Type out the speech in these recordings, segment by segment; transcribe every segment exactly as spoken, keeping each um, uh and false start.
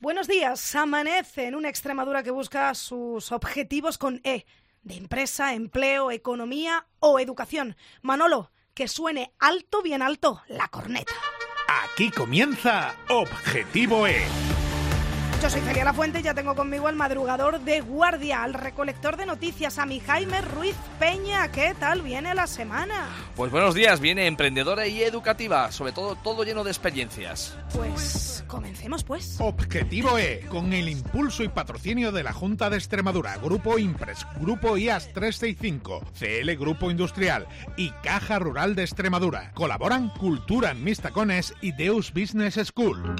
Buenos días. Amanece en una Extremadura que busca sus objetivos con E, de empresa, empleo, economía o educación. Manolo, que suene alto, bien alto, la corneta. Aquí comienza Objetivo E. Yo soy Celia Lafuente y ya tengo conmigo al madrugador de guardia, al recolector de noticias, a mi Jaime Ruiz Peña. ¿Qué tal viene la semana? Pues buenos días, viene emprendedora y educativa, sobre todo todo lleno de experiencias. Pues comencemos pues. Objetivo E, con el impulso y patrocinio de la Junta de Extremadura, Grupo Impres, Grupo I A S trescientos sesenta y cinco, C L Grupo Industrial y Caja Rural de Extremadura. Colaboran Cultura en Mis Tacones y Deus Business School.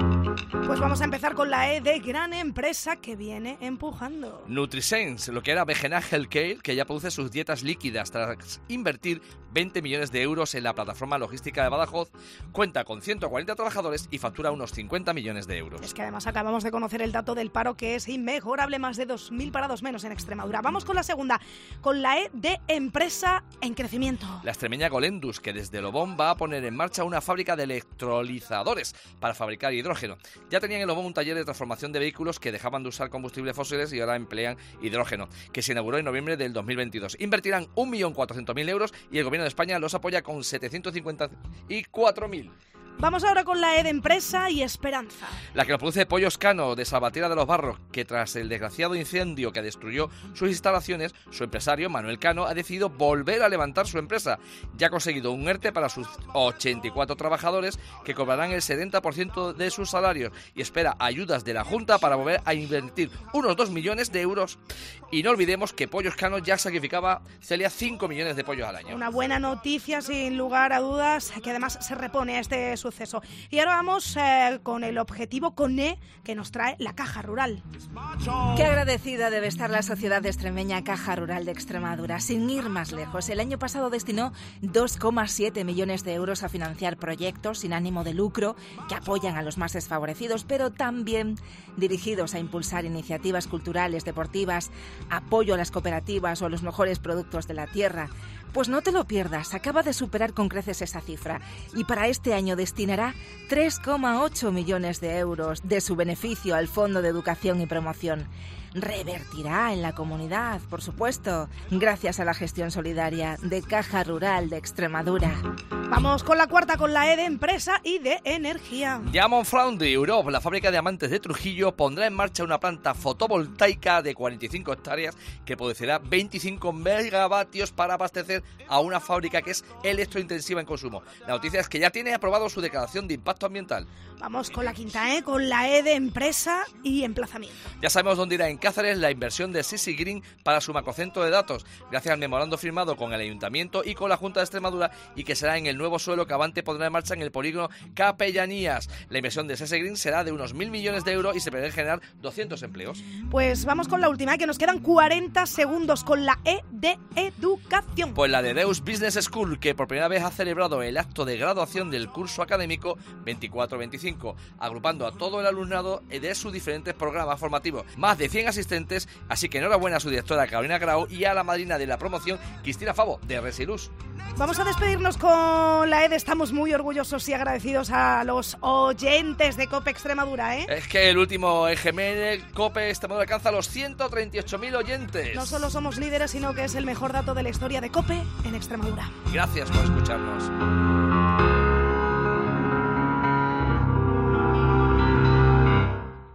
Pues vamos a empezar con la E de gran empresa que viene empujando. Nutrisense, lo que era Vegena Healthcare, que ya produce sus dietas líquidas tras invertir veinte millones de euros en la plataforma logística de Badajoz, cuenta con ciento cuarenta trabajadores y factura unos cincuenta millones de euros. Es que además acabamos de conocer el dato del paro, que es inmejorable, más de dos mil parados menos en Extremadura. Vamos con la segunda, con la E de empresa en crecimiento. La extremeña Golendus, que desde Lobón va a poner en marcha una fábrica de electrolizadores para fabricar hidrógeno. Ya tenían en Lobón un taller de transformación de vehículos que dejaban de usar combustibles fósiles y ahora emplean hidrógeno, que se inauguró en noviembre del dos mil veintidós. Invertirán un millón cuatrocientos mil euros y el gobierno de España los apoya con setecientos cincuenta y cuatro mil. Vamos ahora con la E de empresa y esperanza. La que nos produce Pollos Cano, de Salvatierra de los Barros, que tras el desgraciado incendio que destruyó sus instalaciones, su empresario, Manuel Cano, ha decidido volver a levantar su empresa. Ya ha conseguido un ERTE para sus ochenta y cuatro trabajadores, que cobrarán el setenta por ciento de sus salarios, y espera ayudas de la Junta para volver a invertir unos dos millones de euros. Y no olvidemos que Pollos Cano ya sacrificaba, Celia, cinco millones de pollos al año. Una buena noticia, sin lugar a dudas, que además se repone a este suceso. Y ahora vamos eh, con el objetivo con E que nos trae la Caja Rural. Qué agradecida debe estar la sociedad extremeña Caja Rural de Extremadura. Sin ir más lejos, el año pasado destinó dos coma siete millones de euros a financiar proyectos sin ánimo de lucro que apoyan a los más desfavorecidos, pero también dirigidos a impulsar iniciativas culturales, deportivas, apoyo a las cooperativas o a los mejores productos de la tierra. Pues no te lo pierdas, acaba de superar con creces esa cifra y para este año destinará tres coma ocho millones de euros de su beneficio al Fondo de Educación y Promoción. Revertirá en la comunidad, por supuesto, gracias a la gestión solidaria de Caja Rural de Extremadura. Vamos con la cuarta, con la E de empresa y de energía. Diamond Foundry Europe, la fábrica de diamantes de Trujillo, pondrá en marcha una planta fotovoltaica de cuarenta y cinco hectáreas que producirá veinticinco megavatios para abastecer a una fábrica que es electrointensiva en consumo. La noticia es que ya tiene aprobado su declaración de impacto ambiental. Vamos con la quinta E, con la E de empresa y emplazamiento. Ya sabemos dónde irá en Cáceres la inversión de Sisi Green para su macrocentro de datos, gracias al memorando firmado con el Ayuntamiento y con la Junta de Extremadura, y que será en el nuevo suelo que Avante pondrá en marcha en el polígono Capellanías. La inversión de Sisi Green será de unos mil millones de euros y se prevé generar doscientos empleos. Pues vamos con la última, que nos quedan cuarenta segundos, con la E de educación. Pues la de Deus Business School, que por primera vez ha celebrado el acto de graduación del curso académico veinticuatro veinticinco, agrupando a todo el alumnado de sus diferentes programas formativos. Más de cien asistentes, así que enhorabuena a su directora Carolina Grau y a la madrina de la promoción, Cristina Favo, de Resilus. Vamos a despedirnos con la E D. Estamos muy orgullosos y agradecidos a los oyentes de COPE Extremadura, ¿eh? Es que el último E G M COPE Extremadura alcanza los ciento treinta y ocho mil oyentes. No solo somos líderes, sino que es el mejor dato de la historia de COPE en Extremadura. Gracias por escucharnos.